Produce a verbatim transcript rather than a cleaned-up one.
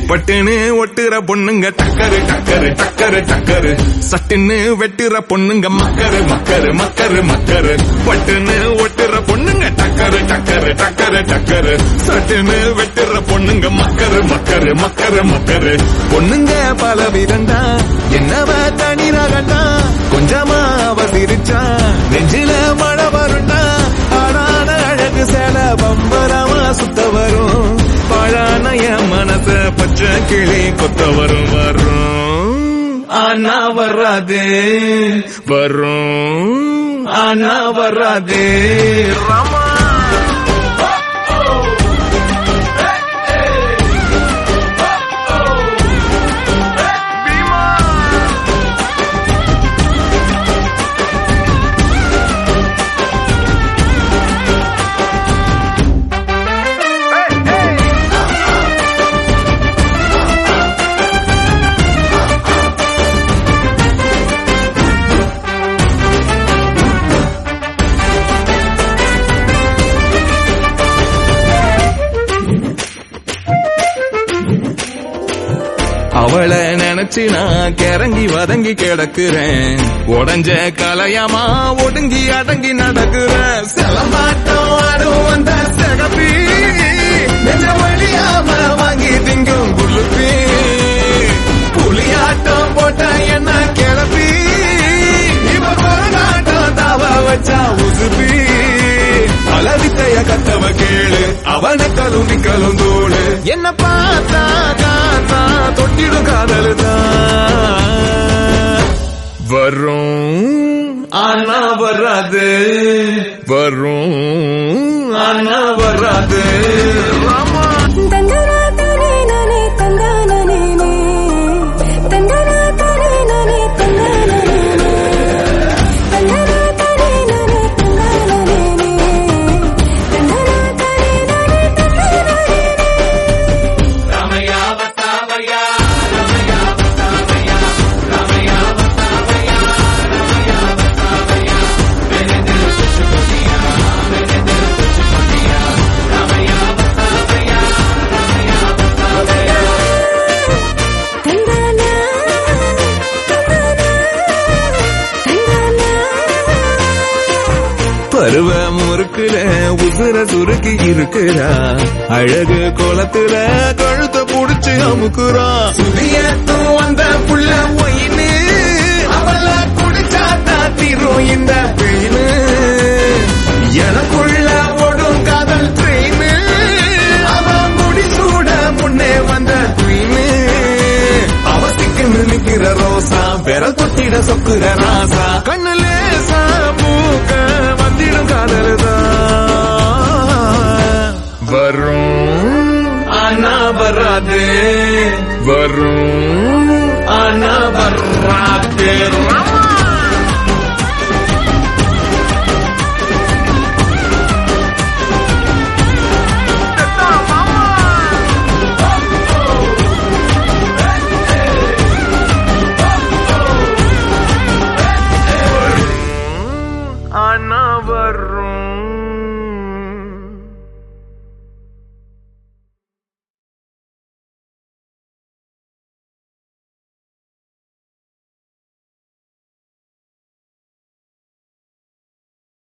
பட்டுன்னு ஒட்டுற பொண்ணுங்க டக்கரு டக்கரு டக்கரு டக்கரு சட்டுன்னு வெட்டுற பொண்ணுங்க மக்கரு மக்கரு மக்கரு மக்கரு பட்டுன்னு ஒட்டுற பொண்ணுங்க டக்கரு டக்கரு டக்கரு டக்கரு சட்டுன்னு வெட்டுற பொண்ணுங்க மக்கரு மக்கரு மக்கரு மக்கரு பொண்ணுங்க பல விதண்டா என்னவ தனி ரகண்டா கொஞ்சமா அவ சிரிச்சா நெஞ்சில மழை வருண்டா ஆடான அழகு சேல பம்பரமா சுத்த வரும் பழான என் மனச பச்சை கிளி கொத்த வரும் வரும் ஆனா வராதே வரும் ஆனா வராதே ராமா அவளை நினைச்சு நான் கிறங்கி வதங்கி கிடக்குறேன் உடஞ்ச கலையமா ஒடுங்கி அடங்கி நடக்குறேன் செலமாட்டம் ஆடும் வந்த சகப்பி நெஞ்ச வழியாம வாங்கி திங்கும் குளுப்பி புலியாட்டம் போட்ட என்ன கிளப்பி இவ கொரநாட்டம் தாவ வச்சா உசுப்பி அலவித்தைய கத்தவ கேளு அவனை கலும் கலும் தோடு என்ன பார்த்தா காத்தா தொட்டிடும் காதலுதான் வரும் ஆனா வராது வரும் ஆனா வராது ராமா பருவ முறுக்குல உசுர சுருக்கி இருக்கிறா அழகு கோலத்துல கழுத்த புடிச்சு அமுக்குறா சுதியத்தும் வந்த புள்ள ஒயின்னு அவள குடிச்சாத்தா தீரும் இந்த பெயினு எனக்குள்ள ஓடும் காதல் ட்ரெயின் அவ முடிசூட முன்னே வந்த குயின்னு அவசிக்கு நிற்கிற ரோசா விரல் தொட்டிட சொக்குற ராசா கண்ணுலே மூக்க வந்திடும் காதலுதான் வரும் ஆனா வராது வரும் ஆனா வரும்